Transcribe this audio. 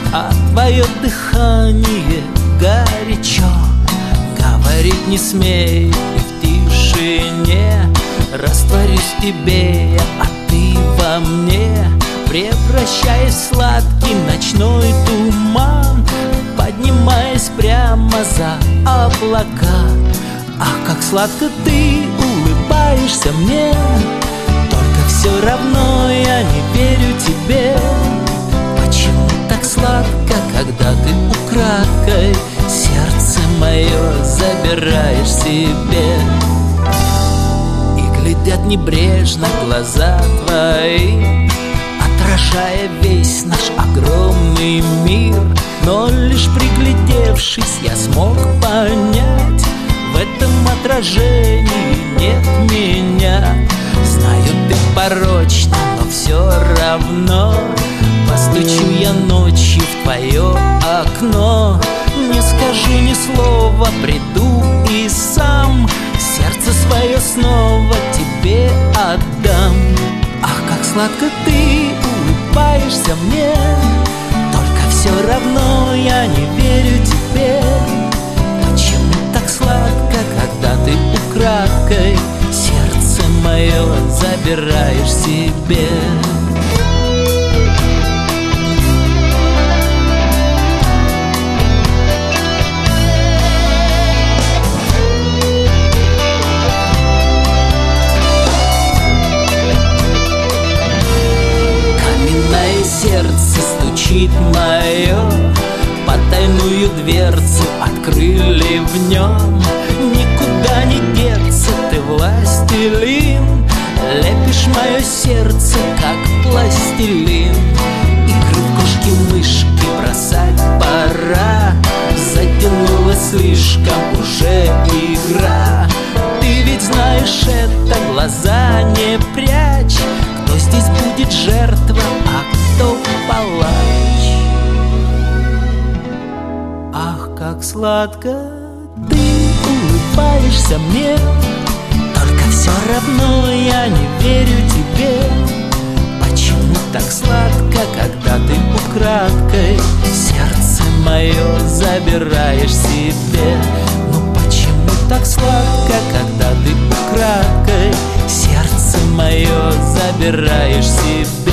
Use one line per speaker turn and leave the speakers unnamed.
а твое дыхание горячо. Говорить не смею, и в тишине растворюсь в тебе, а ты во мне, превращаясь в сладкий ночной туман, поднимаясь прямо за облака. Ах, как сладко ты улыбаешься мне, только все равно я не верю тебе. Почему так сладко, когда ты украдкой сердце мое забираешь себе? И глядят небрежно глаза твои, отражая весь наш огромный мир. Но лишь приглядевшись, я смог понять, в этом отражении нет меня. Знаю, ты порочна, но все равно постучу я ночью в твое окно. Не скажу ни слова, приду и сам сердце свое снова тебе отдам. Ах, как сладко ты улыбаешься мне, только все равно я не верю тебе. Почему так сладко, когда ты украдкой сердце мое забираешь себе? Сердце стучит мое, потайную дверцу открыли в нем. Никуда не деться, ты властелин, лепишь мое сердце, как пластилин. Игры в кошки-мышки бросать пора, затянулась слишком уже игра. Ты ведь знаешь это, глаза не прячь, кто здесь будет жертва, а кто палач? Ах, как сладко ты улыбаешься мне, только все равно я не верю тебе. Почему так сладко, когда ты украдкой сердце мое забираешь себе? Ну почему так сладко, когда ты украдкой сердце мое забираешь себе?